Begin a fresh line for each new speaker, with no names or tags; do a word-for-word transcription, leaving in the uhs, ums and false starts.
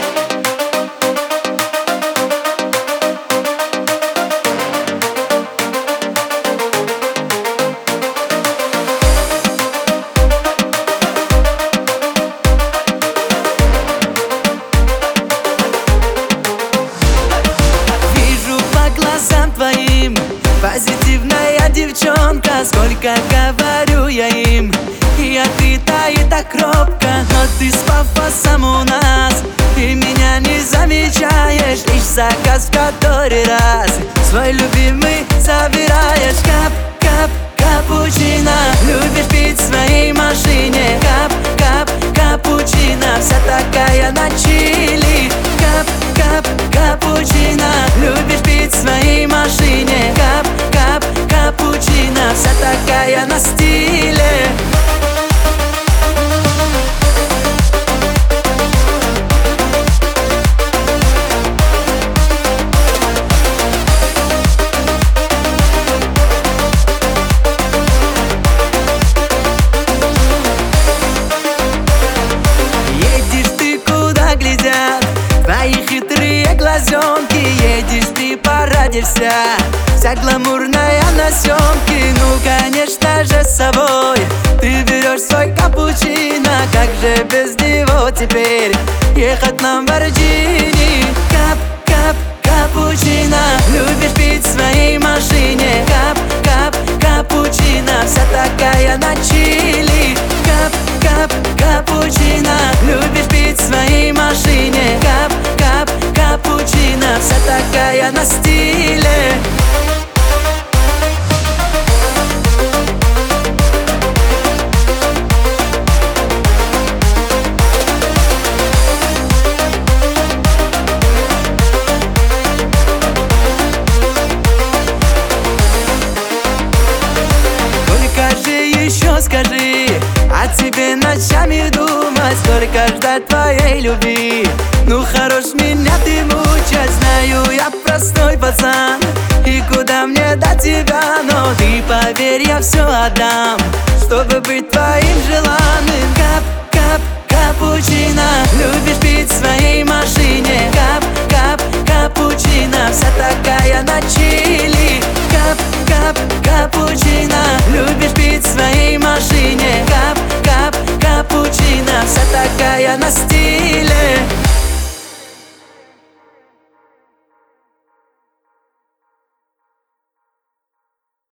Твоим позитивная девчонка, сколько говорю я им, и открыто, и так робко. Но ты с пафосом у нас, ты меня не замечаешь, лишь заказ в который раз свой любимый забираешь. Кап, кап, капучино, любишь пить в своей машине. Кап, кап, капучино, вся такая на чили. Кап, кап, капучино, любишь пить в своей машине. Кап, кап, капучино, вся такая на стиле. Едешь ты куда глядят твои хитрые глазенки, едешь ты по ради вся, вся гламурная на съемке. Ну, конечно же, с собой ты берешь свой капучино, как же без него теперь ехать на Ламборджини? Кап, кап, капучино, любишь пить в своей машине. Кап, кап, капучино, вся такая на чили. Кап, кап, капучино, любишь пить в своей машине. Кап, кап, капучино, вся такая на стиле. Еще скажи, о тебе ночами думать, сколько ждать твоей любви. Ну хорош меня ты мучать, знаю я простой пацан, и куда мне до тебя, но ты поверь, я все отдам, чтобы быть твоим желанным. Кап, кап, капучино, любишь пить в своей машине. Кап, кап, капучино, вся такая на чили. Кап, кап, капучино, любишь